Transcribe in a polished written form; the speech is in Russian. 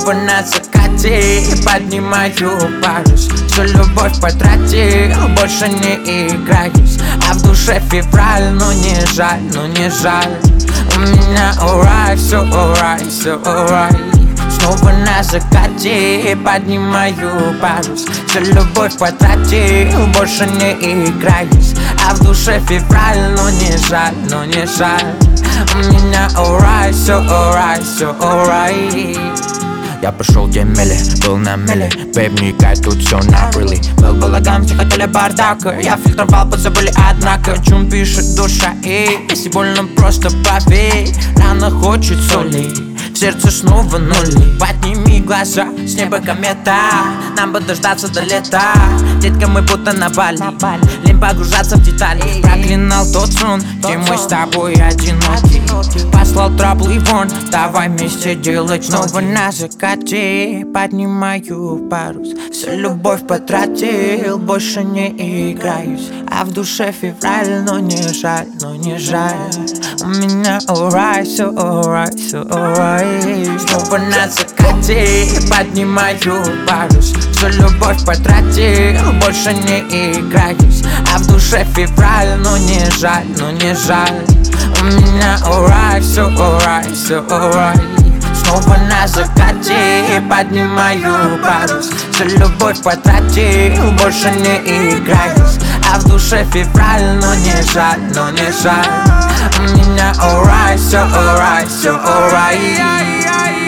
Снова на закате поднимаю парус. Всю любовь потратил, больше не играюсь. А в душе февраль, ну не жаль, ну не жаль. У меня alright, все alright, все alright. Снова на закате поднимаю парус. Всю любовь потратил, больше не играюсь. А в душе февраль, ну не жаль, ну не жаль. У меня alright, все alright, все alright. Я прошел 2 мили, был на мели. Бэйб, не кай, тут все на really. Был балаган, все хотели бардака. Я фильтровал, позабыли, однако. Чум пишет душа, и если больно, просто поверь. Рано хочет соли, в сердце снова нули. Подними глаза, с неба комета. Нам бы дождаться до лета. Детка, мы будто на Бали. Лень погружаться в детали. Проклинал тот сон, где мы с тобой одиноки. Послал трабл и вон, давай вместе делать снова на закате. Поднимаю парус. Всю любовь потратил, больше не играюсь. А в душе февраль, но не жаль, но не жаль. У меня alright, все alright, все alright. Снова на закате поднимаю парус. Всю любовь потратил, больше не играюсь. А в душе февраль, но не жаль, но не жаль. У меня alright, все alright, все alright. Снова на закате поднимаю парус. Всю любовь потратил, больше не играюсь. А в душе февраль, но не жаль, но не жаль. У меня alright, все alright, все alright.